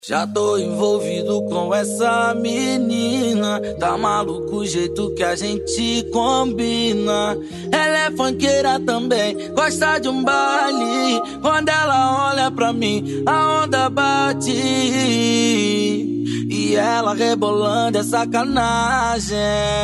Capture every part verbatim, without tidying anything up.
Já tô envolvido com essa menina, tá maluco o jeito que a gente combina. Ela é funkeira também, gosta de um baile. Quando ela olha pra mim, a onda bate. E ela rebolando é sacanagem.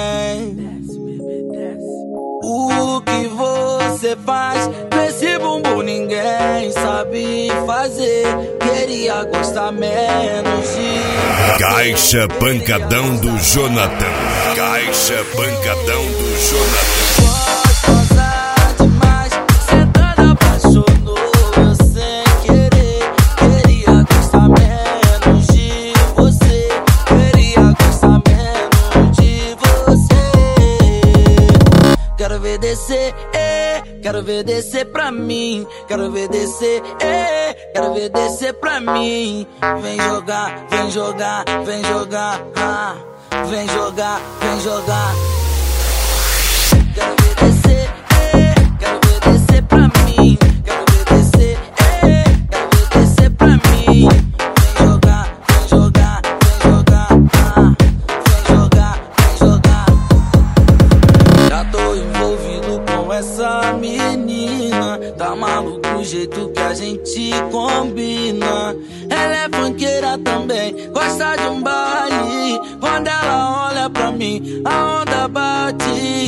O que você faz com esse bumbum ninguém sabe fazer. Queria gostar menos de Caixa Pancadão do Jonathan. Caixa Pancadão do Jonathan. Gostosa demais, sentada apaixonou eu sem querer. Queria gostar menos de você. Queria gostar menos de você. Quero ver descer, eh, quero ver descer pra mim. Quero ver descer, eh, quero ver descer pra mim. Vem jogar, vem jogar, vem jogar, ah. Vem jogar, vem jogar. Quero ver descer, eh, quero ver descer pra mim. Quero ver descer, eh, quero ver descer pra mim. Vem jogar, vem jogar, vem jogar, ah. Vem jogar, vem jogar. Já tô envolvido com essa menina, tá maluco o jeito que a gente combina. Ela é funkeira também, gosta de um baile. Quando ela olha pra mim, a onda bate.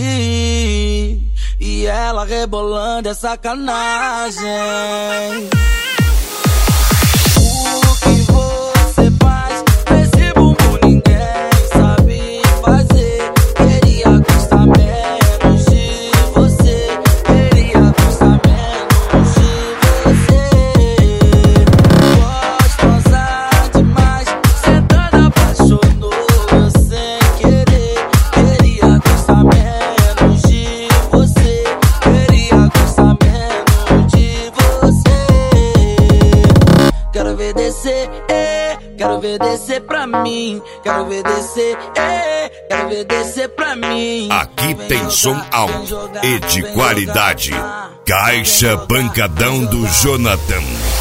E ela rebolando é sacanagem. O que você faz com esse bumbum ninguém sabe fazer. Queria gostar menos de você. Queria gostar menos de você. Gostosa demais, sentada apaixonou eu sem querer. Queria gostar menos de você. Queria gostar menos de você. Quero ver descer, eh, quero ver descer pra mim. Quero ver descer, eh, quero ver descer pra mim. Aqui Vem tem jogar, som vem alto jogar, e de vem qualidade. jogar. Caixa Vem jogar, Pancadão vem do jogar. Jonathan.